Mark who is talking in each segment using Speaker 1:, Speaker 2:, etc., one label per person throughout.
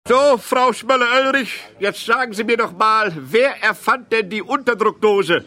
Speaker 1: So, Frau Schmöller-Oelrich, jetzt sagen Sie mir doch mal, wer erfand denn die Unterdruckdose?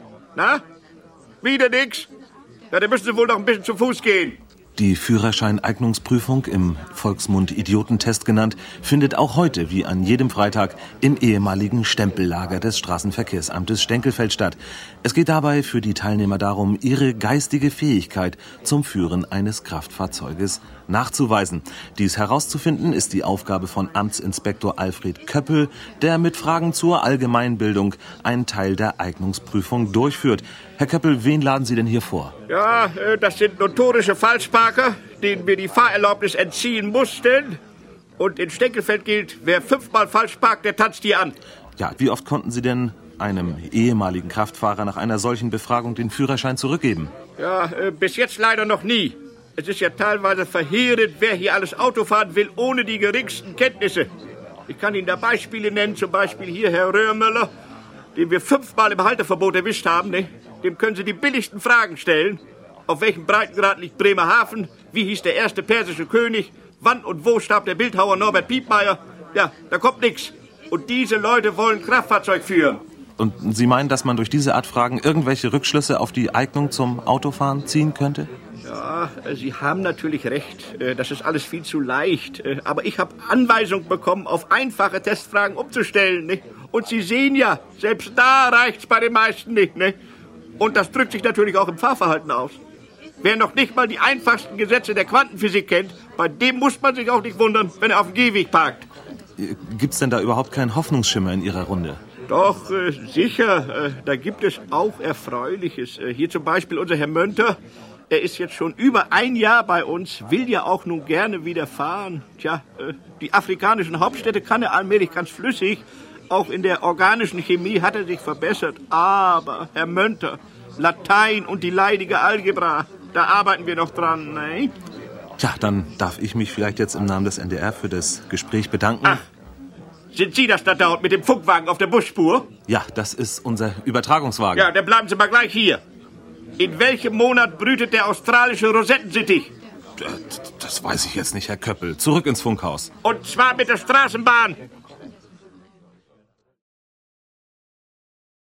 Speaker 1: Na? Wieder nix? Ja, dann müssen Sie wohl noch ein bisschen zu Fuß gehen.
Speaker 2: Die Führerscheineignungsprüfung, im Volksmund Idiotentest genannt, findet auch heute, wie an jedem Freitag, im ehemaligen Stempellager des Straßenverkehrsamtes Stenkelfeld statt. Es geht dabei für die Teilnehmer darum, ihre geistige Fähigkeit zum Führen eines Kraftfahrzeuges nachzuweisen. Dies herauszufinden ist die Aufgabe von Amtsinspektor Alfred Köppel, der mit Fragen zur Allgemeinbildung einen Teil der Eignungsprüfung durchführt. Herr Köppel, wen laden Sie denn hier vor?
Speaker 1: Ja, das sind notorische Falschparker, denen wir die Fahrerlaubnis entziehen mussten. Und in Stenkelfeld gilt, wer 5-mal falsch parkt, der tanzt hier an.
Speaker 2: Ja, wie oft konnten Sie denn einem ehemaligen Kraftfahrer nach einer solchen Befragung den Führerschein zurückgeben?
Speaker 1: Ja, bis jetzt leider noch nie. Es ist ja teilweise verheerend, wer hier alles Auto fahren will, ohne die geringsten Kenntnisse. Ich kann Ihnen da Beispiele nennen, zum Beispiel hier Herr Röhrmöller, den wir 5-mal im Halteverbot erwischt haben. Ne? Dem können Sie die billigsten Fragen stellen. Auf welchem Breitengrad liegt Bremerhaven? Wie hieß der erste persische König? Wann und wo starb der Bildhauer Norbert Piepmeier? Ja, da kommt nichts. Und diese Leute wollen Kraftfahrzeug führen.
Speaker 2: Und Sie meinen, dass man durch diese Art Fragen irgendwelche Rückschlüsse auf die Eignung zum Autofahren ziehen könnte?
Speaker 1: Ja, Sie haben natürlich recht. Das ist alles viel zu leicht. Aber ich habe Anweisung bekommen, auf einfache Testfragen umzustellen. Ne? Und Sie sehen ja, selbst da reicht's bei den meisten nicht. Ne? Und das drückt sich natürlich auch im Fahrverhalten aus. Wer noch nicht mal die einfachsten Gesetze der Quantenphysik kennt, bei dem muss man sich auch nicht wundern, wenn er auf dem Gehweg parkt.
Speaker 2: Gibt's denn da überhaupt keinen Hoffnungsschimmer in Ihrer Runde?
Speaker 1: Doch, sicher. Da gibt es auch Erfreuliches. Hier zum Beispiel unser Herr Mönter. Er ist jetzt schon über ein Jahr bei uns, will ja auch nun gerne wieder fahren. Tja, die afrikanischen Hauptstädte kann er allmählich ganz flüssig. Auch in der organischen Chemie hat er sich verbessert. Aber, Herr Mönter, Latein und die leidige Algebra, da arbeiten wir noch dran, ne?
Speaker 2: Tja, dann darf ich mich vielleicht jetzt im Namen des NDR für das Gespräch bedanken.
Speaker 1: Ach, sind Sie das da dauernd mit dem Funkwagen auf der Busspur?
Speaker 2: Ja, das ist unser Übertragungswagen.
Speaker 1: Ja, dann bleiben Sie mal gleich hier. In welchem Monat brütet der australische Rosettensittich?
Speaker 2: Das weiß ich jetzt nicht, Herr Köppel. Zurück ins Funkhaus.
Speaker 1: Und zwar mit der Straßenbahn.